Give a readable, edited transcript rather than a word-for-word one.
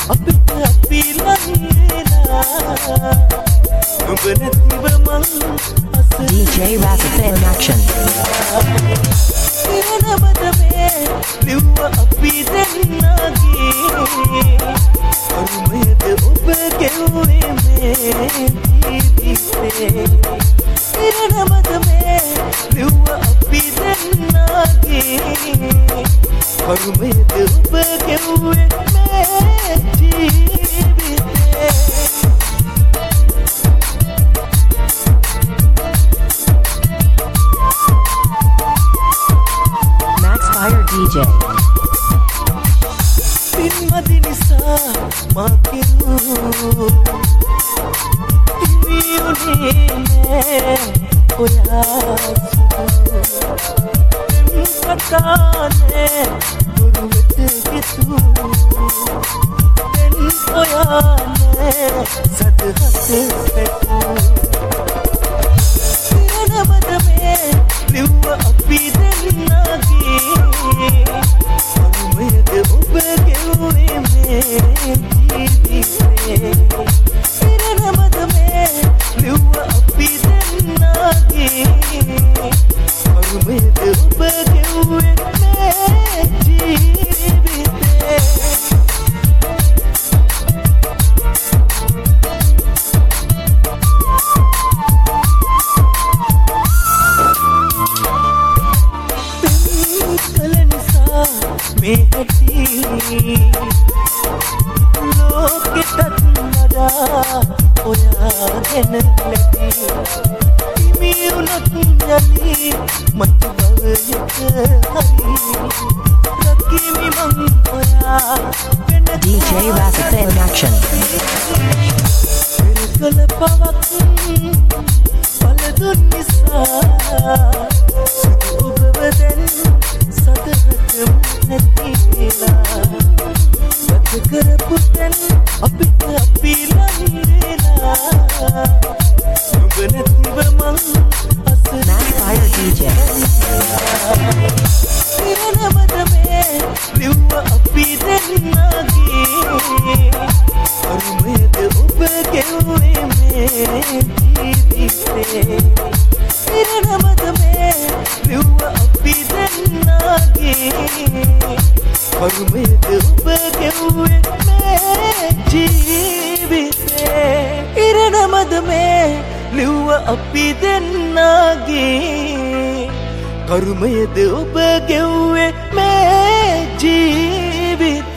අපිට අපි ලංවෙලා නුඹ නැතිව මං DJ Razafin in action. ඉරණමද මේ ලිව්ව අපි දෙන්නගේ අරුමයද ඔබ ගෙව්වේ මේ ජීවිතේ ඉරණමද මේ ලිව්ව අපි දෙන්නගේ අරුමයද ඔබ ගෙව්වේ මේ ජීවිතේ Fire DJ. Pinmadi nisa makiru Imiune me oyasudu Katane uruvet gitu Den oyane sadhat petu Piranamada me liwwa api dennage අරුමයද ඔබ ගෙව්වේ මේ ජීවිතේ ඉරණමද මේ ලිව්ව අපි දෙන්නගේ අරුමයද ඔබ ගෙව්වේ මේ ජීවිතේ මේ ඇති ලෝකෙටත් වඩා ඔයාගෙන ලැබි හිමිවුණොත් යලි මතු භවයක හරි රකිමි මං ඔයා DJ Razafin in action. පෙරකල පවක් පලදුන් නිසා ඔබව දැන් සදහට නැතිලා ගත කරපු තැන් අපිට අපි ලංවෙලා නුඹ නැතිව මං Fire DJ. ඉරණමද මේ ලිව්ව අපි දෙන්නගේ අරුමයද ඔබ ගෙව්වේ මේ ජීවිතේ ඉරණමද මේ ලිව්ව අපි දෙන්නගේ අරුමයද ඔබ ගෙව්වේ මේ ජීවිතේ ඉරණමද මේ ලිව්ව අපි දෙන්නගේ කරුමයද ඔබ ගෙව්වේ මේ ජීවිතේ